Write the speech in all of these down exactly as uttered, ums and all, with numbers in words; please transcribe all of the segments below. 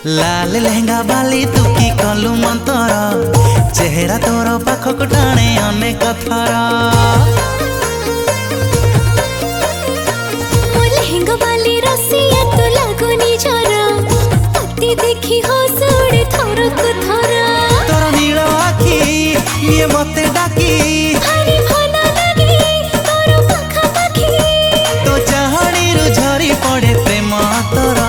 लाल लहंगा बाली तू की कलु मंतर चेहरा तोर पाखक टाणे अनेक थर लहंगा बाली रसिया तू लागुनी जरा अति देखी हसुड़े थर को थर तोर नील आखि ये मते डाकी भारी भला लागे तोर पाखा पाखी तो चाहणी रु झरी पड़े प्रेम तोर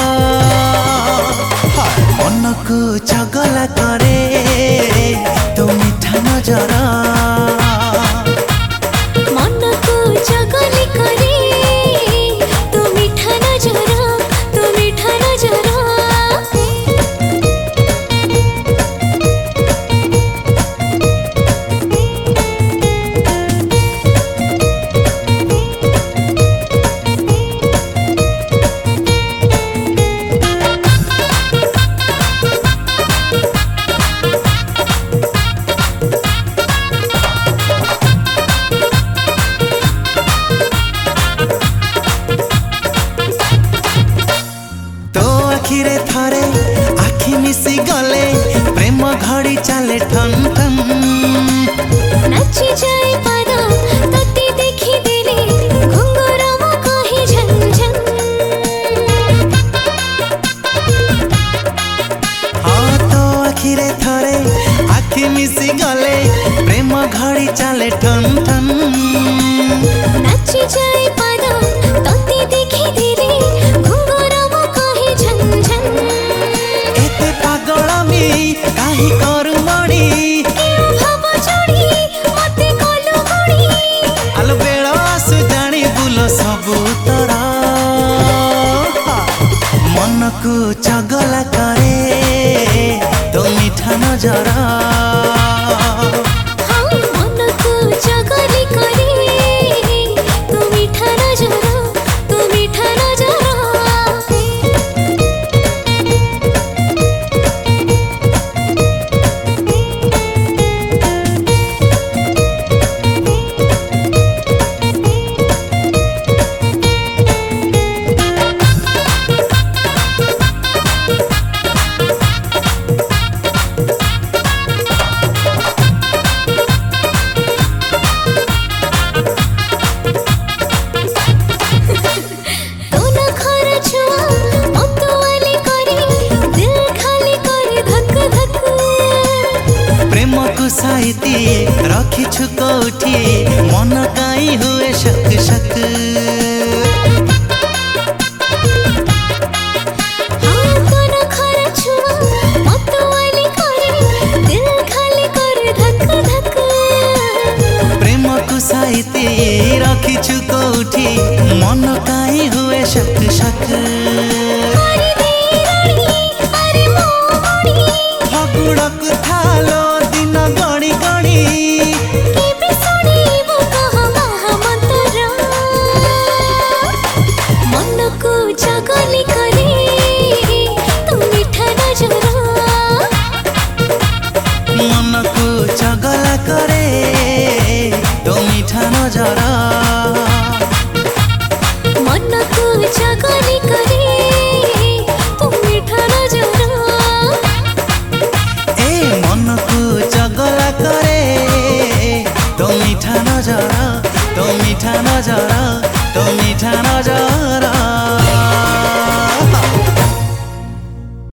मन को चगला करे तो मीठा नजर मन को चगली करे तो मीठा नजर तो मीठा नजर आखिरे थारे आखि मिसी गले प्रेम घड़ी चले ठन ठन नाची जाए पादा तते देखी देले घुंगरा मो कहे झन झन हाँ तो आखिरे थारे आखि मिसी गले प्रेम घड़ी चले ठन ठन नाची जाए पादा तते देखी देले काहे करू मड़ी भाव जोड़ी मते कलु गुड़ी आलो बेଳ आसु जानी बुलो सबु तोरा मन को चगला करे तो मीठा नजर मन को चगली करे तो मीठा नजर तो मीठा नजर साइती रखी छु कोठी मन काई हुए शक शक हाँ तोरा खरा छुआ मतवाली करे दिल खाली करे धक धक प्रेम को साइती रखी छु कोठी मन काई हुए शक शक अरे देरानी अरे मोहनी फगुड़क थालो गणी गणी के भी सुनीबो कहा महामंत्र मन को चगली करे तू मीठा नजर मन को चगला करे तो मीठा नजर मन को चगली करे तू मीठा नजर ए मन को चगला करे तो मीठा नजर तो मीठा नजर